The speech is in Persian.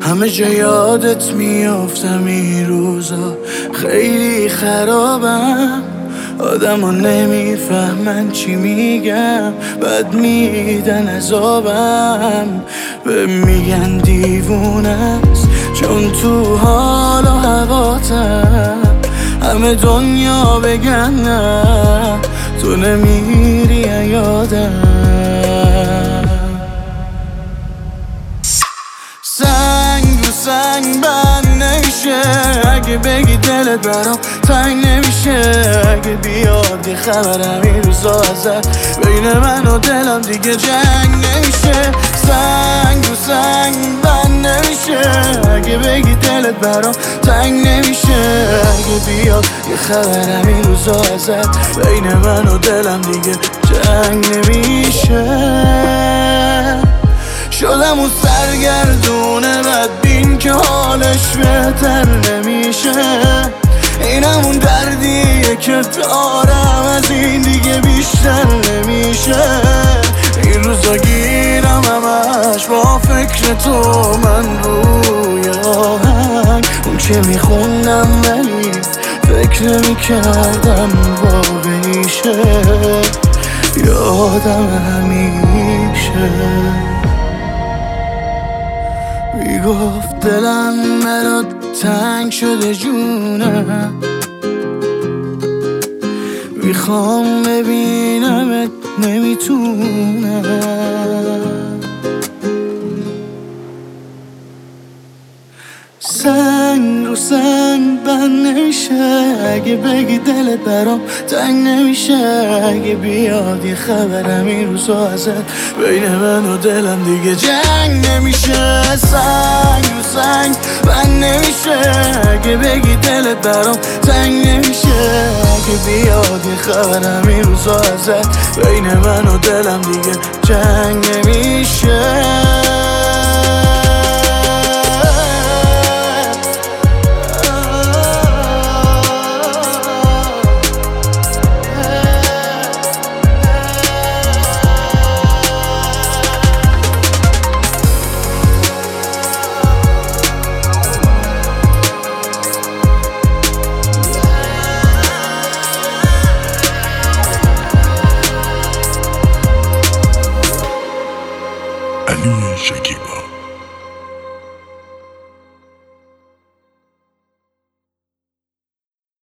همه جا یادت میافتم این روزا، خیلی خرابم. آدم ها نمیفهمن چی میگم، بد میدن عذابم. به میگن دیوونه است چون تو حال و هواتم. همه دنیا بگن نه تو نمیری یادم. سنگ رو سنگ بند نمیشه، اگه بگی دلت برام تنگ نمیشه. اگه بیاد یه خبرم این روزا ازت، بین من و دلم دیگه جنگ نمیشه. سنگ رو سنگ بند نمیشه، اگه بگی دلت برام تنگ نمیشه. اگه بیاد یه خبرم این روزا ازت، بین من و دلم دیگه جنگ نمیشه. شدم اون سرگردونه بدبین که حالش بهتر نمیشه. این همون دردیه که دارم، از این دیگه بیشتر نمیشه. این روزا گیرم همش با فکر تو، من روی آهنگ اون که میخوندم ولی فکر نمیکردم واقعیشه. یادم همیشه میگفت دلم برات تنگ شده جونم، میخوام ببینمت نمیتونم. سنگ رو سنگ بند نمیشه، اگه بگی دلت برام تنگ نمیشه. اگه بیاد یه خبرم این روزا ازت، بین من و دلم دیگه جنگ نمیشه. سنگ رو سنگ بند نمیشه، اگه بگی دلت برام تنگ نمیشه. اگه بیاد یه خبرم این روزا ازت، بین من و دلم دیگه جنگ نمیشه. علی شکیبا.